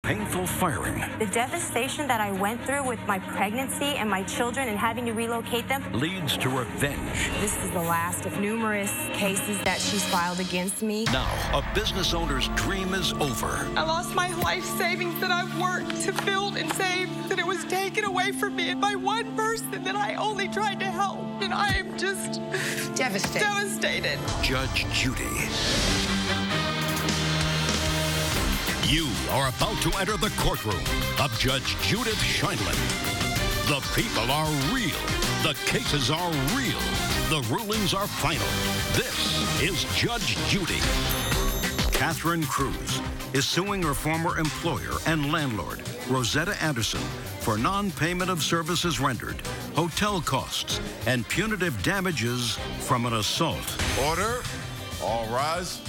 painful firing. The devastation that I went through with my pregnancy and my children and having to relocate them leads to revenge. This is the last of numerous cases that she's filed against me. Now, a business owner's dream is over. I lost my life savings that I've worked to build and save, that it was taken away from me by one person that I only tried to help. And I am just devastated. Judge Judy. You are about to enter the courtroom of Judge Judith Sheindlin. The people are real. The cases are real. The rulings are final. This is Judge Judy. Catherine Cruz is suing her former employer and landlord, Rosetta Anderson, for non-payment of services rendered, hotel costs, and punitive damages from an assault. Order. All rise.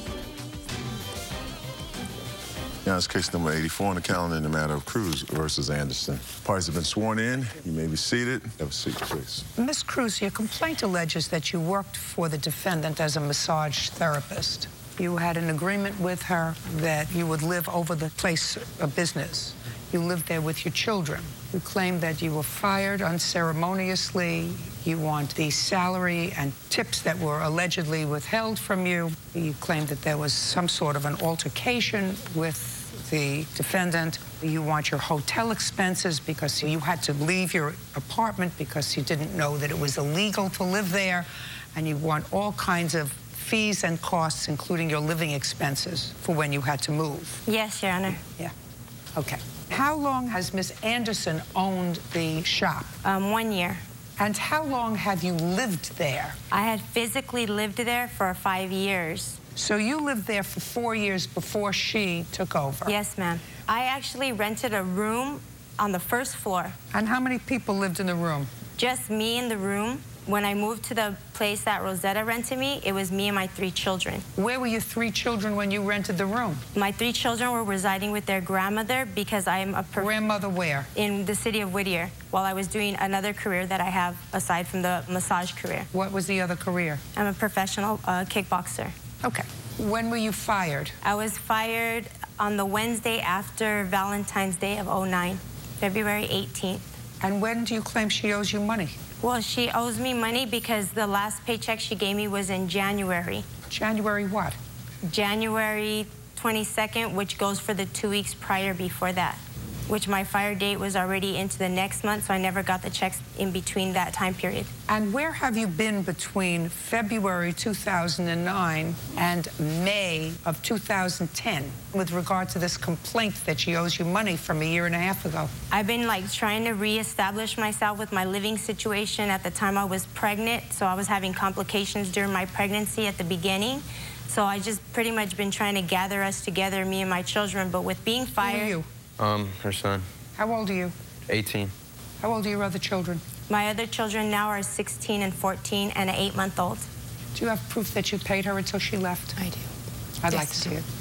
Now it's case number 84 on the calendar in the matter of Cruz versus Anderson. Parties have been sworn in. You may be seated. Have a seat, please. Ms. Cruz, your complaint alleges that you worked for the defendant as a massage therapist. You had an agreement with her that you would live over the place of business. You lived there with your children. You claim that you were fired unceremoniously. You want the salary and tips that were allegedly withheld from you. You claim that there was some sort of an altercation with the defendant. You want your hotel expenses because you had to leave your apartment because you didn't know that it was illegal to live there. And you want all kinds of fees and costs, including your living expenses, for when you had to move. Yes, Your Honor. Yeah. Okay. How long has Ms. Anderson owned the shop? 1 year. And how long have you lived there? I had physically lived there for 5 years. So you lived there for 4 years before she took over? Yes, ma'am. I actually rented a room on the first floor. And how many people lived in the room? Just me in the room. When I moved to the place that Rosetta rented me, it was me and my 3 children. Where were your 3 children when you rented the room? My 3 children were residing with their grandmother because I am a grandmother where? In the city of Whittier, while I was doing another career that I have aside from the massage career. What was the other career? I'm a professional kickboxer. Okay. When were you fired? I was fired on the Wednesday after Valentine's Day of '09, February 18th. And when do you claim she owes you money? Well, she owes me money because the last paycheck she gave me was in January. January what? January 22nd, which goes for the 2 weeks prior before that, which my fire date was already into the next month, so I never got the checks in between that time period. And where have you been between February 2009 and May of 2010 with regard to this complaint that she owes you money from 1.5 years ago? I've been trying to reestablish myself with my living situation. At the time I was pregnant, so I was having complications during my pregnancy at the beginning. So I just pretty much been trying to gather us together, me and my children, but with being fired... Who are you? Her son. How old are you? 18. How old are your other children? My other children now are 16 and 14 and an 8-month-old. Do you have proof that you paid her until she left? I do. I'd like to see it.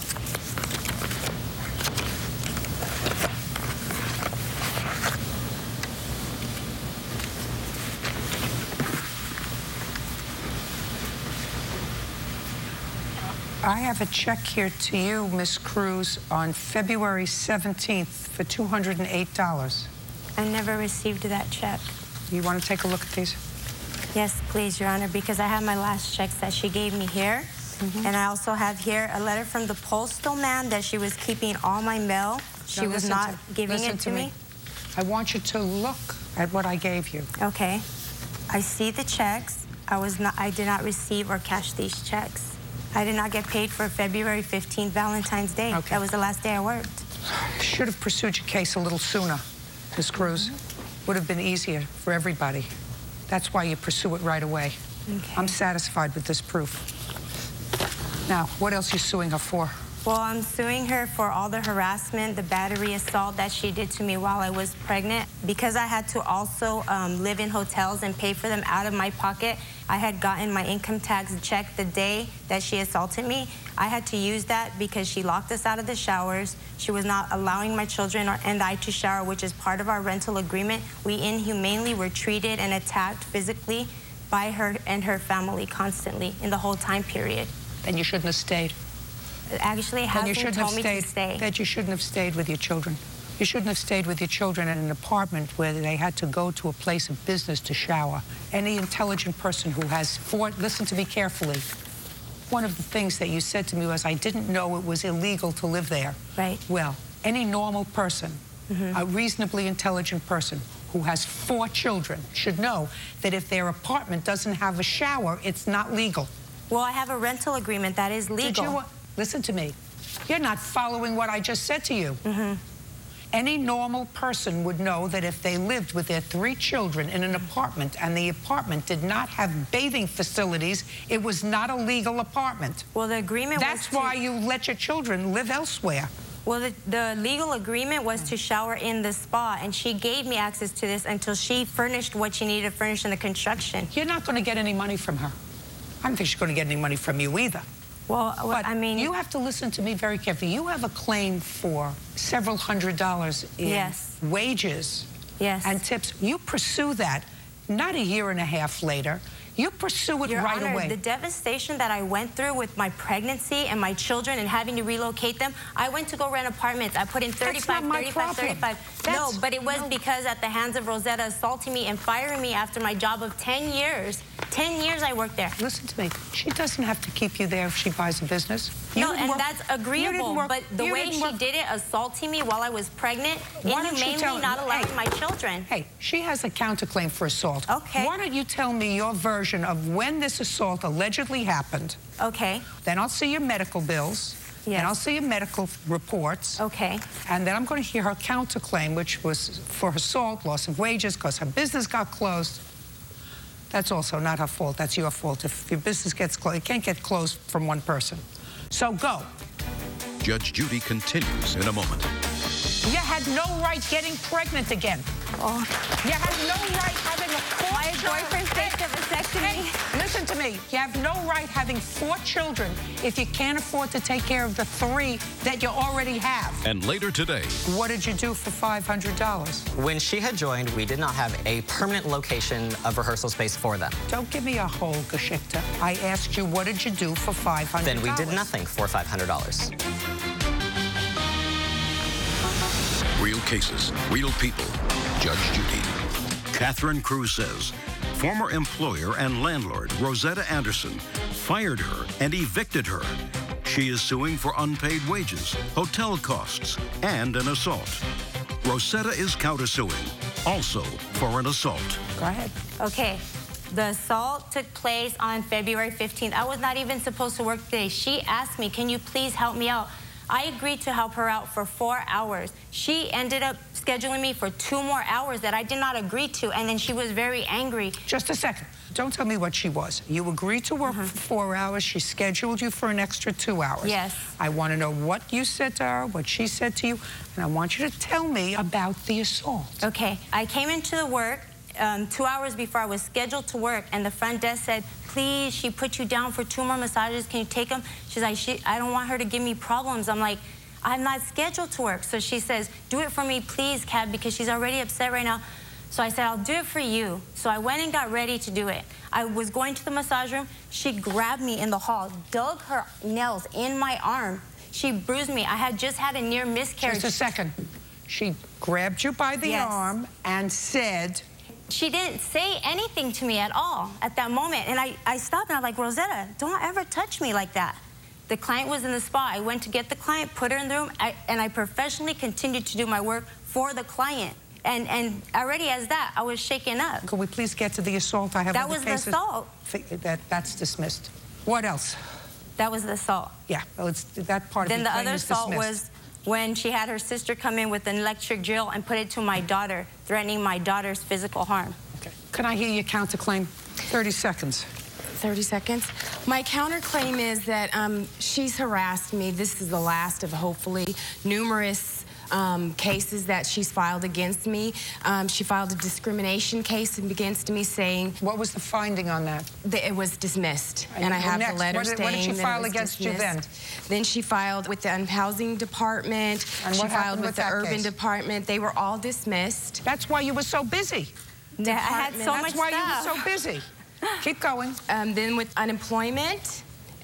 I have a check here to you, Miss Cruz, on February 17th for $208. I never received that check. You want to take a look at these? Yes, please, Your Honor, because I have my last checks that she gave me here. And I also have here a letter from the postal man that she was keeping all my mail. She was not giving it to me. I want you to look at what I gave you. Okay. I see the checks. I did not receive or cash these checks. I did not get paid for February 15th, Valentine's Day. Okay. That was the last day I worked. Should have pursued your case a little sooner, Miss Cruz. Would have been easier for everybody. That's why you pursue it right away. Okay. I'm satisfied with this proof. Now, what else are you suing her for? Well, I'm suing her for all the harassment, the battery assault that she did to me while I was pregnant. Because I had to also live in hotels and pay for them out of my pocket, I had gotten my income tax check the day that she assaulted me. I had to use that because she locked us out of the showers. She was not allowing my children and I to shower, which is part of our rental agreement. We inhumanely were treated and attacked physically by her and her family constantly in the whole time period. Then you shouldn't have stayed. Actually, Then housing you shouldn't told have me stayed, to stay. that you shouldn't have stayed with your children. You shouldn't have stayed with your children in an apartment where they had to go to a place of business to shower. Any intelligent person who has listen to me carefully. One of the things that you said to me was, I didn't know it was illegal to live there. Right. Well, any normal person, a reasonably intelligent person who has 4 children should know that if their apartment doesn't have a shower, it's not legal. Well, I have a rental agreement that is legal. Did you, listen to me. You're not following what I just said to you. Any normal person would know that if they lived with their 3 children in an apartment and the apartment did not have bathing facilities, it was not a legal apartment. Well, the agreement was That's why you let your children live elsewhere. Well, the legal agreement was to shower in the spa, and she gave me access to this until she furnished what she needed to furnish in the construction. You're not going to get any money from her. I don't think she's going to get any money from you either. Well, But I mean... you have to listen to me very carefully. You have a claim for several $100s in wages and tips. You pursue that, not a year and a half later. You pursue it right away. The devastation that I went through with my pregnancy and my children and having to relocate them, I went to go rent apartments. I put in 35. No, but it was because at the hands of Rosetta assaulting me and firing me after my job of 10 years. 10 years I worked there. Listen to me. She doesn't have to keep you there if she buys a business. No, and that's agreeable, but the way she did it, assaulting me while I was pregnant, inhumanely not allowing my children. Hey, she has a counterclaim for assault. Okay. Why don't you tell me your version of when this assault allegedly happened? Okay. Then I'll see your medical bills. Yes. And I'll see your medical reports. Okay. And then I'm going to hear her counterclaim, which was for assault, loss of wages, because her business got closed. That's also not her fault. That's your fault. If your business gets closed, it can't get closed from one person. So go. Judge Judy continues in a moment. You had no right getting pregnant again. Oh. You had no right having a 4 My boyfriend faked a vasectomy. Listen to me. You have no right having 4 children if you can't afford to take care of the 3 that you already have. And later today. What did you do for $500? When she had joined, we did not have a permanent location of rehearsal space for them. Don't give me a whole Geschichte. I asked you, what did you do for $500? Then we did nothing for $500. Real cases, real people. Judge Judy. Catherine Cruz says former employer and landlord Rosetta Anderson fired her and evicted her. She is suing for unpaid wages, hotel costs, and an assault. Rosetta is countersuing, also for an assault. Go ahead. Okay. The assault took place on February 15th. I was not even supposed to work today. She asked me, can you please help me out? I agreed to help her out for 4 hours. She ended up scheduling me for 2 more hours that I did not agree to, and then she was very angry. Just a second. Don't tell me what she was. You agreed to work for 4 hours. She scheduled you for an extra 2 hours. Yes. I want to know what you said to her, what she said to you, and I want you to tell me about the assault. Okay. I came into the work 2 hours before I was scheduled to work, and the front desk said, please, she put you down for 2 more massages. Can you take them? She's like, I don't want her to give me problems. I'm like, I'm not scheduled to work. So she says, do it for me, please, Kat, because she's already upset right now. So I said, I'll do it for you. So I went and got ready to do it. I was going to the massage room. She grabbed me in the hall, dug her nails in my arm. She bruised me. I had just had a near miscarriage. Just a second. She grabbed you by the arm and said... She didn't say anything to me at all at that moment. And I stopped and I'm like, Rosetta, don't ever touch me like that. The client was in the spa. I went to get the client, put her in the room, and I professionally continued to do my work for the client. And already as that, I was shaken up. Could we please get to the assault? I have that was cases. The assault. That's dismissed. What else? That was the assault. Yeah, well, it's that part then of the other is assault dismissed. Was when she had her sister come in with an electric drill and put it to my daughter, threatening my daughter's physical harm. Okay. Can I hear your counterclaim? 30 seconds. 30 seconds. My counterclaim is that she's harassed me. This is the last of hopefully numerous cases that she's filed against me. She filed a discrimination case against me saying... What was the finding on that? It was dismissed. And I have the letter saying what did she file against you then? Then she filed with the Housing Department. And she filed with the Urban case? Department. They were all dismissed. That's why you were so busy. I had so much stuff. That's why you were so busy. Keep going. Then with unemployment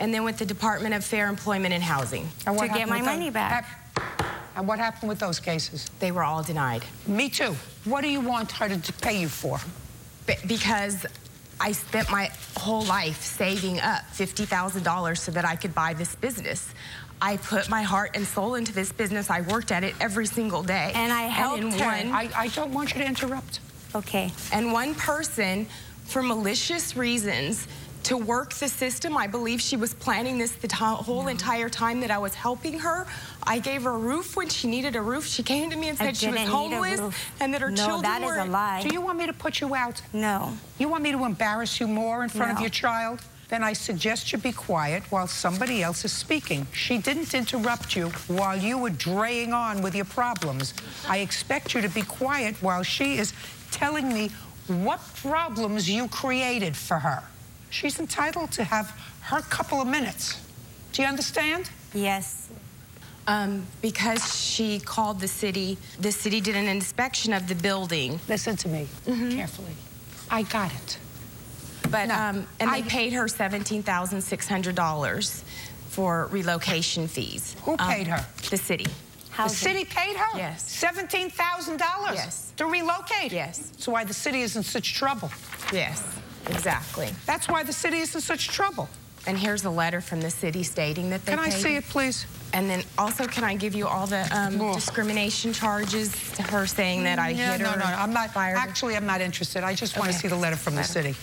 and then with the Department of Fair Employment and Housing. And To get my money back. And what happened with those cases? They were all denied. Me too. What do you want her to pay you for? Because I spent my whole life saving up $50,000 so that I could buy this business. I put my heart and soul into this business. I worked at it every single day. And I helped her. I don't want you to interrupt. Okay. And one person, for malicious reasons, to work the system, I believe she was planning this the whole entire time that I was helping her. I gave her a roof when she needed a roof. She came to me and said she was homeless and that her children were... No, that is a lie. Do you want me to put you out? No. You want me to embarrass you more in front of your child? Then I suggest you be quiet while somebody else is speaking. She didn't interrupt you while you were draying on with your problems. I expect you to be quiet while she is telling me what problems you created for her. She's entitled to have her couple of minutes. Do you understand? Yes. Because she called the city did an inspection of the building. Listen to me carefully. I got it. But, and they paid her $17,600 for relocation fees. Who paid her? The city. The city paid her? Yes. $17,000? Yes. To relocate? Yes. That's why the city is in such trouble. Yes, exactly. That's why the city is in such trouble. And here's a letter from the city stating that they Can I see it, please? And then also, can I give you all the discrimination charges to her saying that I hit her? No, I'm not. Fired her? Actually, I'm not interested. I just want to see the letter from the city.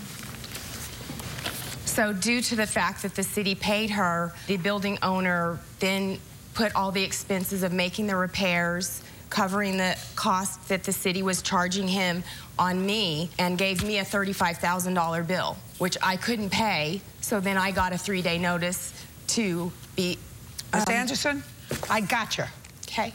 So due to the fact that the city paid her, the building owner then put all the expenses of making the repairs, covering the cost that the city was charging him on me, and gave me a $35,000 bill, which I couldn't pay. So then I got a 3-day notice to be... Ms. Anderson, I got you. Okay.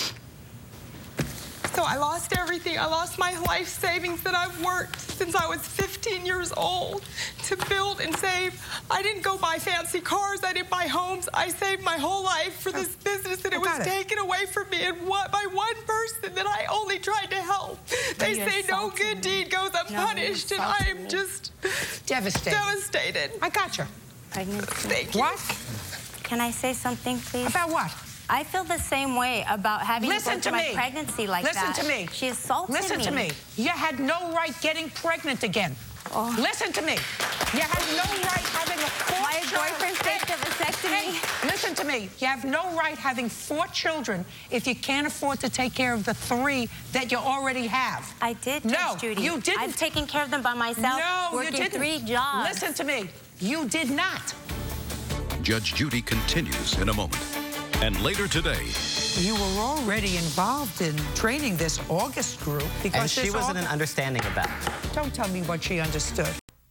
So I lost everything. I lost my life savings that I've worked since I was 15 years old to build and save. I didn't go buy fancy cars. I didn't buy homes. I saved my whole life for this business, and it was taken away from me by one person that I only tried to help. They say no good deed goes unpunished, and I am just devastated. I got you. Thank you. What? Can I say something, please? About what? I feel the same way about having to go through my pregnancy like that. Listen to me. She assaulted me. Listen to me. You had no right getting pregnant again. Listen to me. You had no right having a My boyfriend faked a vasectomy. Listen to me. You have no right having 4 children if you can't afford to take care of the 3 that you already have. I did, Judge Judy. No, you didn't. I've taken care of them by myself, working you didn't. 3 jobs. Listen to me. You did not. Judge Judy continues in a moment. And later today... You were already involved in training this August group because... And she was in an understanding of that. Don't tell me what she understood.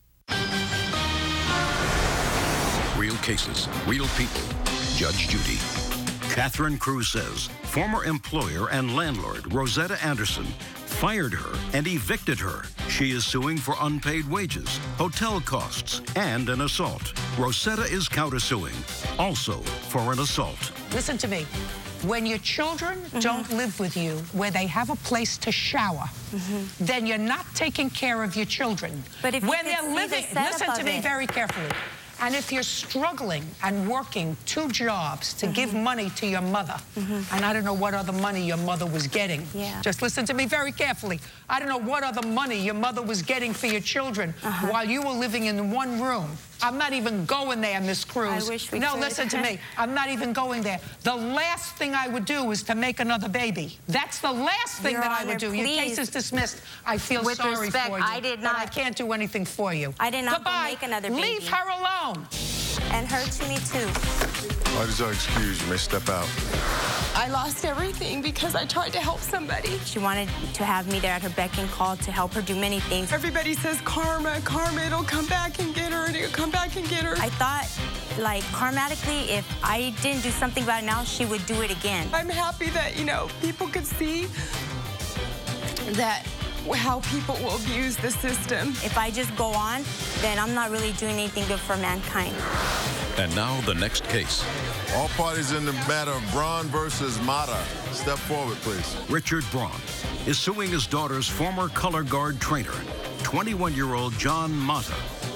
Real cases, real people. Judge Judy. Catherine Cruz says former employer and landlord Rosetta Anderson fired her and evicted her. She is suing for unpaid wages, hotel costs, and an assault. Rosetta is countersuing, also for an assault. Listen to me. When your children don't live with you where they have a place to shower, then you're not taking care of your children. But if when you they're living, listen to me very carefully. And if you're struggling and working 2 jobs to give money to your mother, and I don't know what other money your mother was getting. Just listen to me very carefully. I don't know what other money your mother was getting for your children while you were living in 1 room. I'm not even going there, Miss Cruz. I wish we could. No, listen to me. I'm not even going there. The last thing I would do is to make another baby. That's the last thing that I would do. Your case is dismissed. I feel sorry for you. I did not. But I can't do anything for you. I did not Goodbye. make another baby. Leave her alone. And her to me, too. Why did y'all excuse? You may step out. I lost everything because I tried to help somebody. She wanted to have me there at her beck and call to help her do many things. Everybody says karma, it'll come back and get her, and it'll come back and get her. I thought, like, karmatically, if I didn't do something about it now, she would do it again. I'm happy that, you know, people could see that how people will abuse the system. If I just go on, then I'm not really doing anything good for mankind. And now the next case. All parties in the matter of Braun versus Mata. Step forward, please. Richard Braun is suing his daughter's former color guard trainer, 21-year-old John Mata,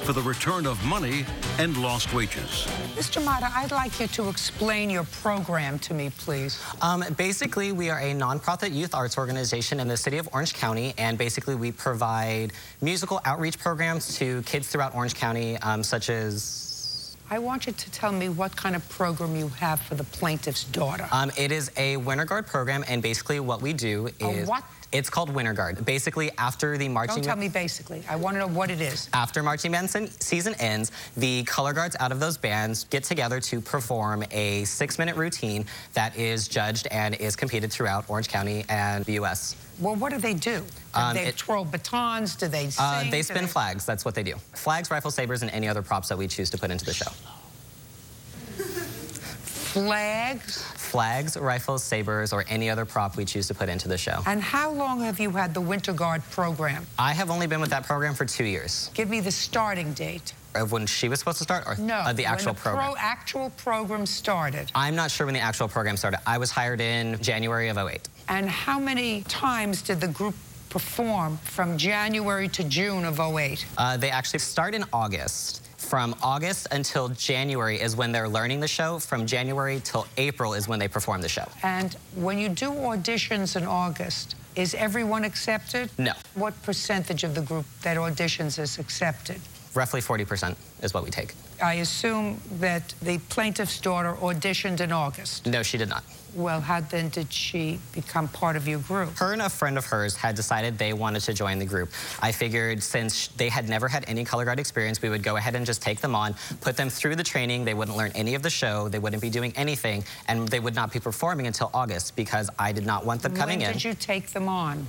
for the return of money and lost wages. Mr. Mata, I'd like you to explain your program to me, please. Basically, we are a nonprofit youth arts organization in the city of Orange County, and basically we provide musical outreach programs to kids throughout Orange County, such as... I want you to tell me what kind of program you have for the plaintiff's daughter. It is a Winter Guard program, and basically what we do is... A what? It's called Winter Guard. Basically, after the marching... Don't tell me basically. I want to know what it is. After marching band season ends, the color guards out of those bands get together to perform a 6-minute routine that is judged and is competed throughout Orange County and the U.S. Well, what do? Do they twirl batons? Do they sing? They spin flags. That's what they do. Flags, rifle sabers, and any other props that we choose to put into the show. Flags? Flags, rifles, sabers, or any other prop we choose to put into the show. And how long have you had the Winter Guard program? I have only been with that program for 2 years. Give me the starting date. Of when she was supposed to start, or no, the actual program? Actual program started. I'm not sure when the actual program started. I was hired in January of 2008. And how many times did the group perform from January to June of 2008? They actually start in August. From August until January is when they're learning the show. From January till April is when they perform the show. And when you do auditions in August, is everyone accepted? No. What percentage of the group that auditions is accepted? Roughly 40% is what we take. I assume that the plaintiff's daughter auditioned in August. No, she did not. Well, how then did she become part of your group? Her and a friend of hers had decided they wanted to join the group. I figured since they had never had any color guard experience, we would go ahead and just take them on, put them through the training. They wouldn't learn any of the show. They wouldn't be doing anything, and they would not be performing until August because I did not want them coming in. When did you take them on?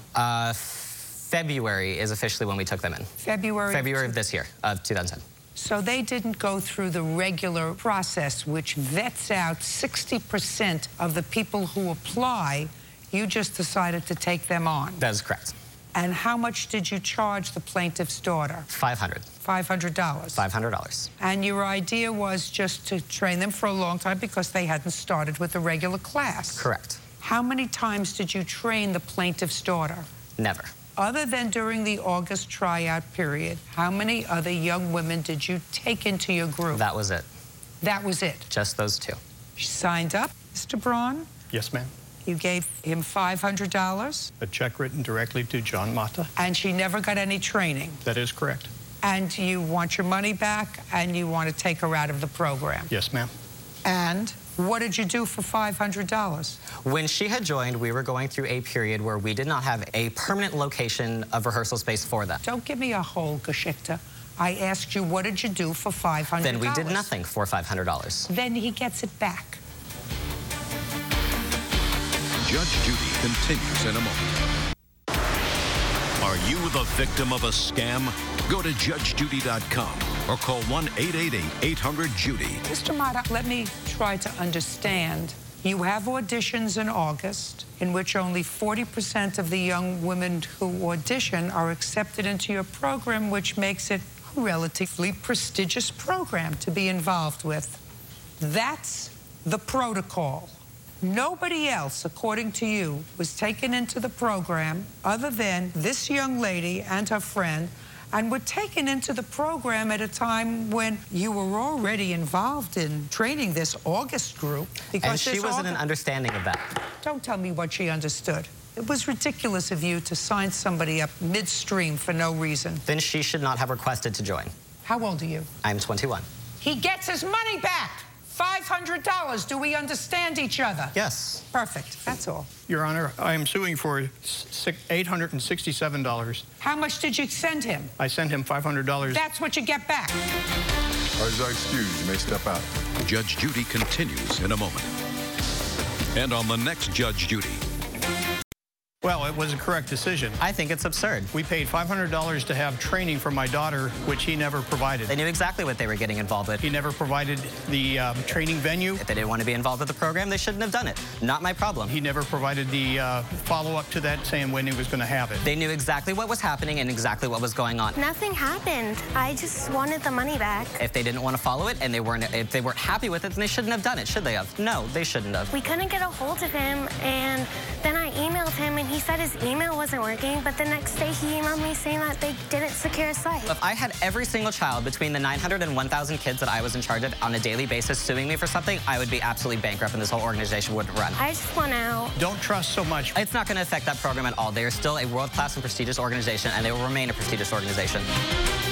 February is officially when we took them in. February? February of this year, of 2010. So they didn't go through the regular process, which vets out 60% of the people who apply. You just decided to take them on. That is correct. And how much did you charge the plaintiff's daughter? $500. $500. $500. And your idea was just to train them for a long time because they hadn't started with the regular class. Correct. How many times did you train the plaintiff's daughter? Never. Other than during the August tryout period, how many other young women did you take into your group? That was it. That was it? Just those two. She signed up, Mr. Braun? Yes, ma'am. You gave him $500? A check written directly to John Mata. And she never got any training? That is correct. And you want your money back, and you want to take her out of the program? Yes, ma'am. And what did you do for $500? When she had joined, we were going through a period where we did not have a permanent location of rehearsal space for them. Don't give me a whole Geschichte. I asked you, what did you do for $500? Then we did nothing for $500. Then he gets it back. Judge Judy continues in a moment. Are you the victim of a scam? Go to JudgeJudy.com or call 1-888-800-JUDY. Mr. Mata, let me try to understand. You have auditions in August in which only 40% of the young women who audition are accepted into your program, which makes it a relatively prestigious program to be involved with. That's the protocol. Nobody else, according to you, was taken into the program other than this young lady and her friend, and were taken into the program at a time when you were already involved in training this August group. And she wasn't an understanding of that. Don't tell me what she understood. It was ridiculous of you to sign somebody up midstream for no reason. Then she should not have requested to join. How old are you? I'm 21. He gets his money back. $500. Do we understand each other? Yes. Perfect. That's all. Your Honor, I am suing for $867. How much did you send him? I sent him $500. That's what you get back. Or is that excused? You may step out. Judge Judy continues in a moment. And on the next Judge Judy. Well, it was a correct decision. I think it's absurd. We paid $500 to have training for my daughter, which he never provided. They knew exactly what they were getting involved with. He never provided the training venue. If they didn't want to be involved with the program, they shouldn't have done it. Not my problem. He never provided the follow-up to that, saying when he was going to have it. They knew exactly what was happening and exactly what was going on. Nothing happened. I just wanted the money back. If they didn't want to follow it and if they weren't happy with it, then they shouldn't have done it, should they have? No, they shouldn't have. We couldn't get a hold of him, and then I emailed him, and he said said his email wasn't working, but the next day he emailed me saying that they didn't secure his site. If I had every single child between the 900 and 1,000 kids that I was in charge of on a daily basis suing me for something, I would be absolutely bankrupt and this whole organization wouldn't run. I just want out. Don't trust so much. It's not going to affect that program at all. They are still a world-class and prestigious organization, and they will remain a prestigious organization.